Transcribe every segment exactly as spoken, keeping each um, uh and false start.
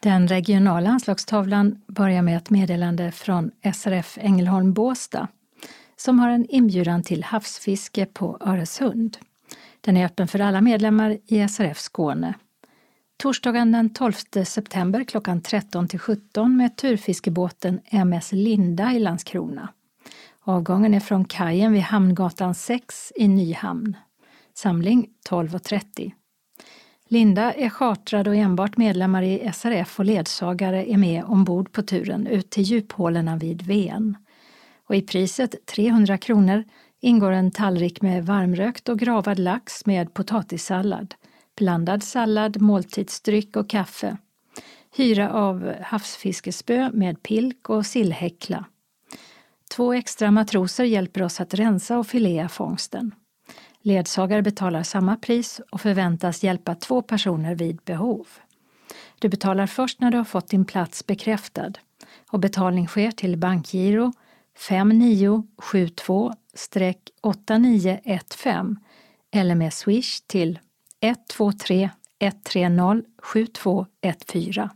Den regionala anslagstavlan börjar med ett meddelande från S R F Ängelholm Båstad som har en inbjudan till havsfiske på Öresund. Den är öppen för alla medlemmar i S R F Skåne. Torsdagen den tolfte september klockan tretton till sjutton med turfiskebåten M S Linda i Landskrona. Avgången är från kajen vid Hamngatan sex i Nyhamn. Samling tolv och trettio. Linda är chartrad och enbart medlemmar i S R F och ledsagare är med ombord på turen ut till djuphålorna vid Ven. Och i priset trehundra kronor ingår en tallrik med varmrökt och gravad lax med potatissallad, blandad sallad, måltidsdryck och kaffe. Hyra av havsfiskespö med pilk och sillhäckla. Två extra matroser hjälper oss att rensa och filea fångsten. Ledsagare betalar samma pris och förväntas hjälpa två personer vid behov. Du betalar först när du har fått din plats bekräftad och betalning sker till bankgiro fem nio sju två åtta nio ett fem eller med swish till ett två tre ett tre noll sju två ett fyra.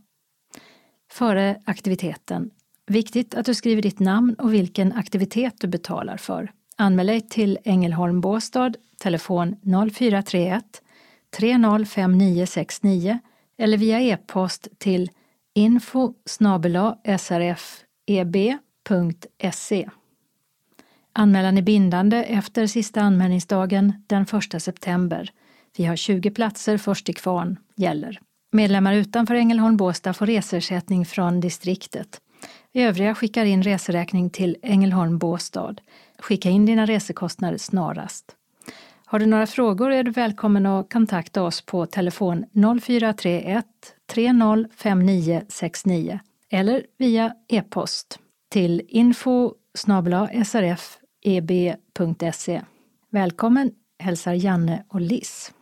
Före aktiviteten. Viktigt att du skriver ditt namn och vilken aktivitet du betalar för. Anmäl dig till Ängelholm Båstad, telefon noll fyra tre ett tre noll fem nio sex nio eller via e-post till info snabel-a s r f e b punkt se. Anmälan är bindande efter sista anmälningsdagen den första september. Vi har tjugo platser, först till kvarn gäller. Medlemmar utanför Ängelholm Båstad får resersättning från distriktet. Övriga skickar in reseräkning till Ängelholm Båstad. Skicka in dina resekostnader snarast. Har du några frågor är du välkommen att kontakta oss på telefon noll fyra tre ett tre noll fem nio sex nio eller via e-post till info snabel-a s r f e b punkt se. Välkommen hälsar Janne och Liss.